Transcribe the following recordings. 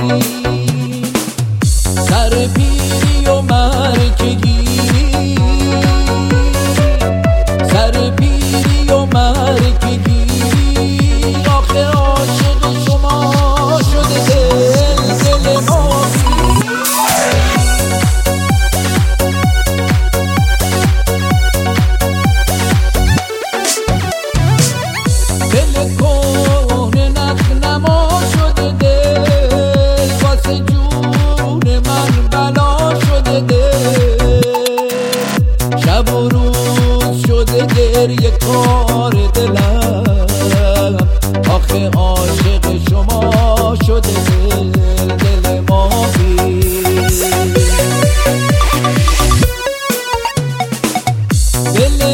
سر پیری و مرکگی، سر پیری و مرکگی، آخه عاشق شما شده دل ما. دل کهنه نخنما شده دل، واسه جون من بلا شده دل، شب و روز شده گریه کار دلم، آخه عاشق شما شده دل ما دل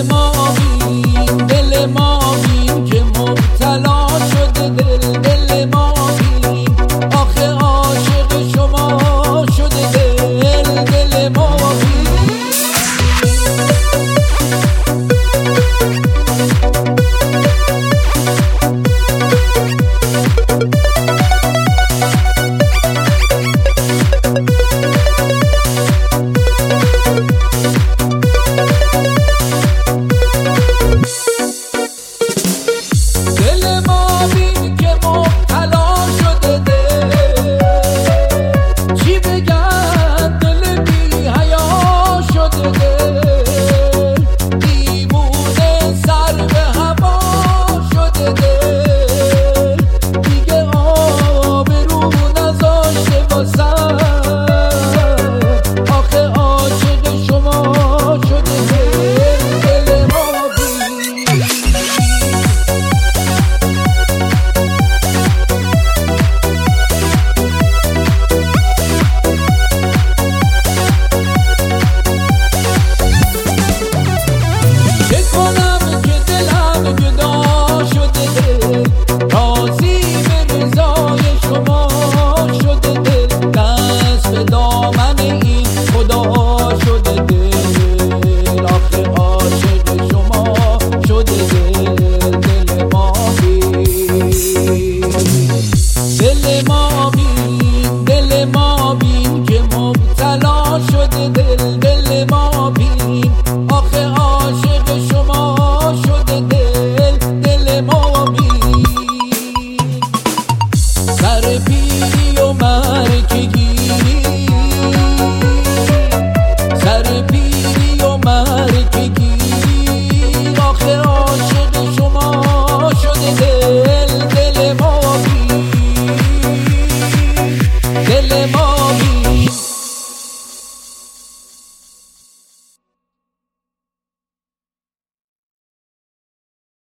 ما که مبتلا شده دل ما آخه عاشق شما شده دل ما شده